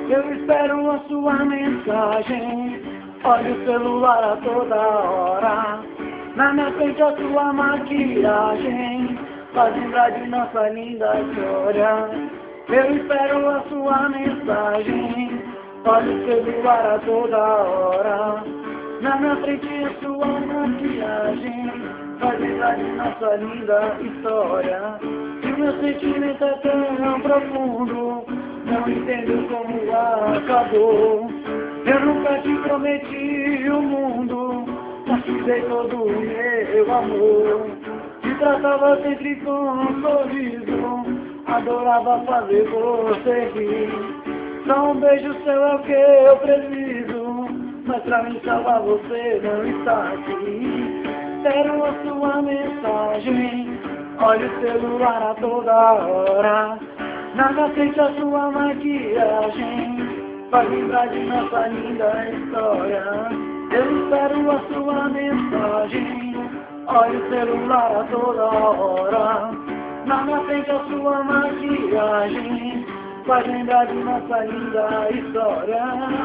Eu espero a sua mensagem. Olho o celular a toda hora. Na minha frente a sua maquiagem faz lembrar de nossa linda história. Eu espero a sua mensagem. Olho o celular a toda hora. Na minha frente a sua maquiagem faz lembrar de nossa linda história. E o meu sentimento é tão profundo, não entendo como acabou. Eu nunca te prometi o mundo, mas te dei todo o meu amor. Te tratava sempre com um sorriso, adorava fazer você rir. Só um beijo seu é o que eu preciso, mas pra me salvar você não está aqui. Quero a sua mensagem, olha o celular a toda hora. Na minha frente a sua maquiagem faz lembrar de nossa linda história. Eu espero a sua mensagem, olha o celular a toda hora. Na minha frente a sua maquiagem faz lembrar de nossa linda história.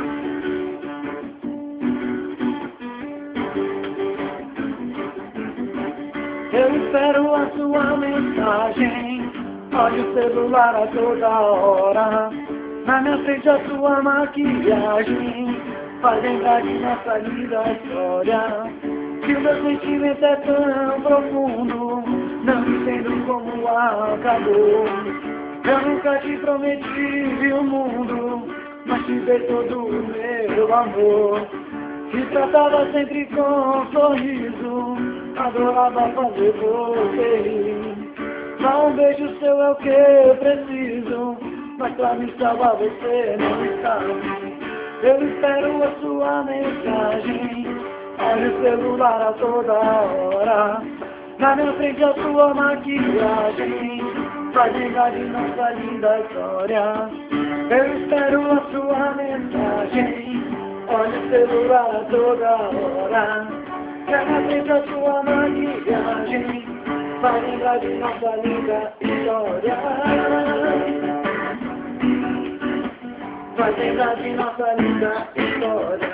Eu espero a sua mensagem, olha o celular a toda hora. Na minha frente a sua maquiagem faz lembrar de nossa linda história. Que o meu sentimento é tão profundo, não entendo como acabou. Eu nunca te prometi o mundo, mas te dei todo o meu amor. Te tratava sempre com um sorriso, adorava fazer você rir. Só um beijo seu é o que eu preciso, mas pra me salvar você não está aqui. Eu espero a sua mensagem, olha o celular a toda hora. Na minha frente a sua maquiagem faz lembrar de nossa linda história. Eu espero a sua mensagem, olha o celular a toda hora. Na minha frente a sua maquiagem faz lembrar de nossa linda história. Faz lembrar de nossa linda história.